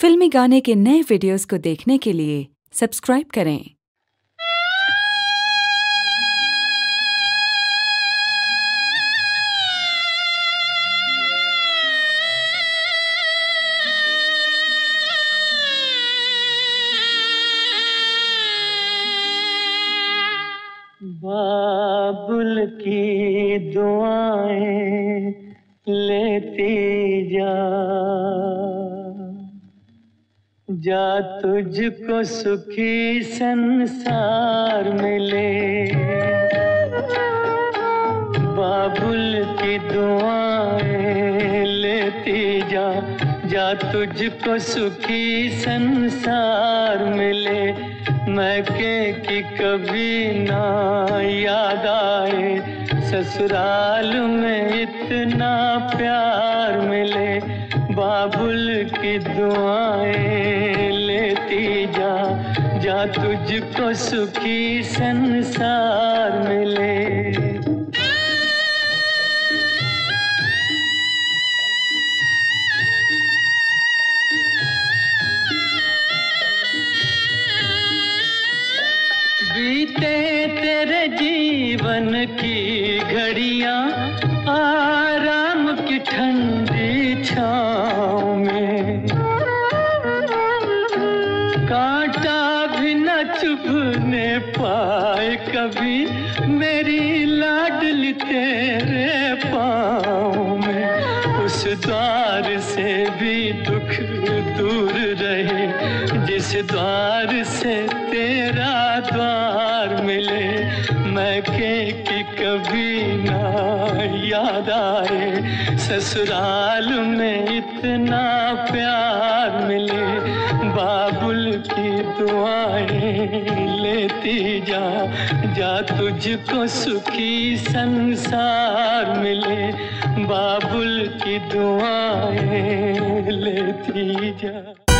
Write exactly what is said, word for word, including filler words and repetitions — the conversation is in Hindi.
फिल्मी गाने के नए वीडियोस को देखने के लिए सब्सक्राइब करें। बाबुल की दुआएं लेती जा, जा तुझको सुखी संसार मिले। बाबुल की दुआएं लेती जा, जा तुझको सुखी संसार मिले। मैके की कभी ना याद आए, ससुराल में इतना प्यार मिले। बाबुल की दुआएं लेती जा, जा तुझको सुखी संसार मिले। बीते तेरे जीवन की घड़ियां आराम की ठंडी छाँव में, कांटा भी न चुभने पाए कभी मेरी लाडली तेरे पाँव में। उस द्वार से भी दुख दूर रहे, जिस द्वार से तेरा द्वार मिले। मैके की कभी ना याद आए, ससुराल में इतना प्यार मिले। बाबुल की दुआएं लेती जा, जा तुझको सुखी संसार मिले। बाबुल की दुआएं लेती जा।